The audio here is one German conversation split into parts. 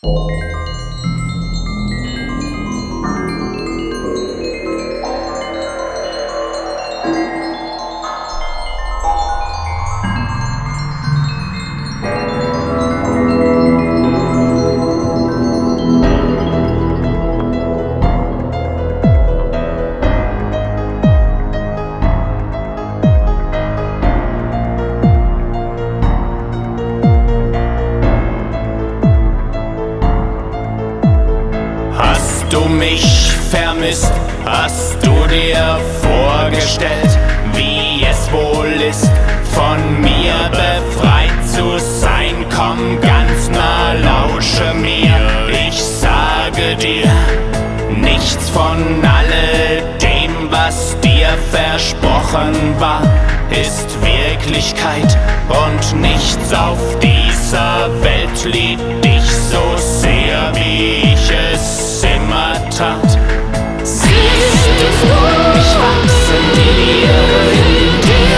Hast du mich vermisst? Hast du dir vorgestellt, wie es wohl ist, von mir befreit zu sein? Komm ganz nah, lausche mir, ich sage dir nichts von alledem, was dir versprochen war, ist Wirklichkeit, und nichts auf dieser Welt liebt dich so sehr, wie ich es immer tat. Siehst du, ich wachse die Liebe in dir.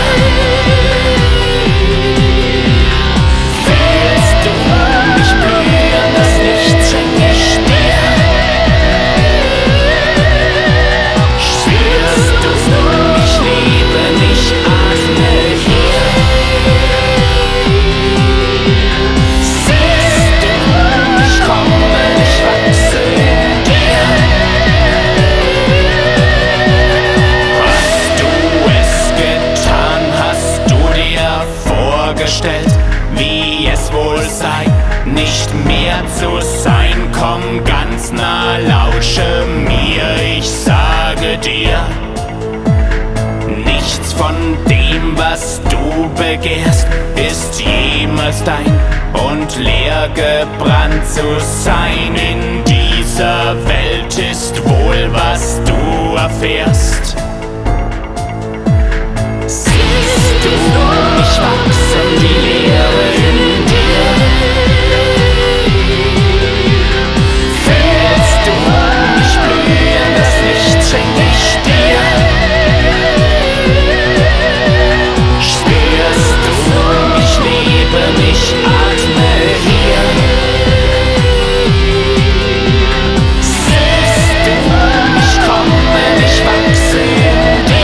Fühlst du mich blühen, das Licht schenk ich dir. Spürst du, ich liebe, ich atme hier. Siehst du, ich komme, ich wachse in dir. Hast du es getan, hast du dir vorgestellt, wie es wohl sei, nicht mehr zu sein? Komm ganz nah, lausche mir, ich sage dir nichts von dem, was du begehrst, ist jemals dein, und leer gebrannt zu sein in dieser Welt ist wohl, was du erfährst. Siehst du, ich wachse die Leere in dir. Fühlst du mich blühen, das Licht schenk ich dir. Spürst du, ich liebe, ich atme hier. Siehst du, ich komme, ich wachse in dir.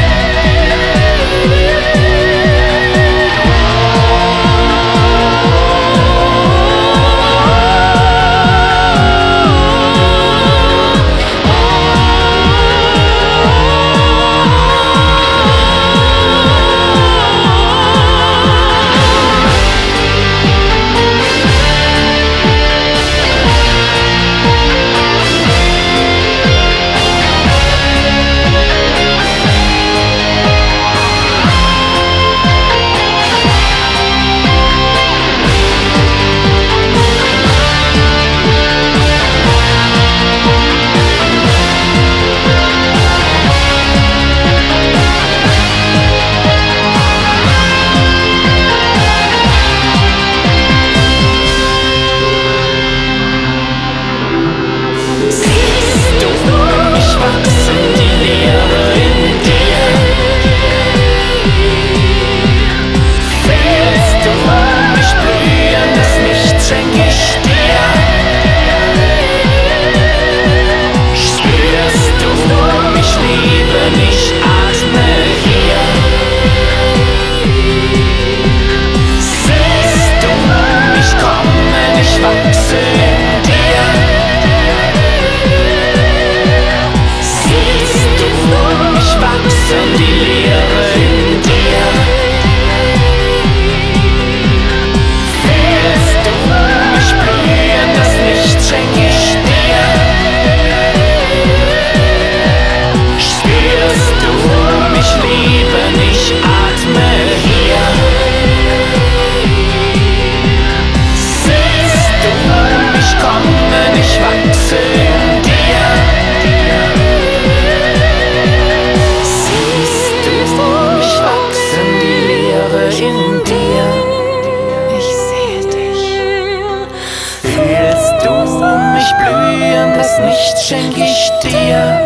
Licht schenk ich dir.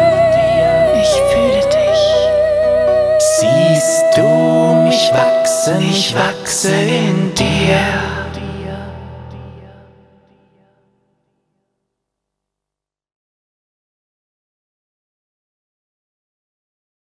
Ich fühle dich. Siehst du mich wachsen, ich wachse in dir.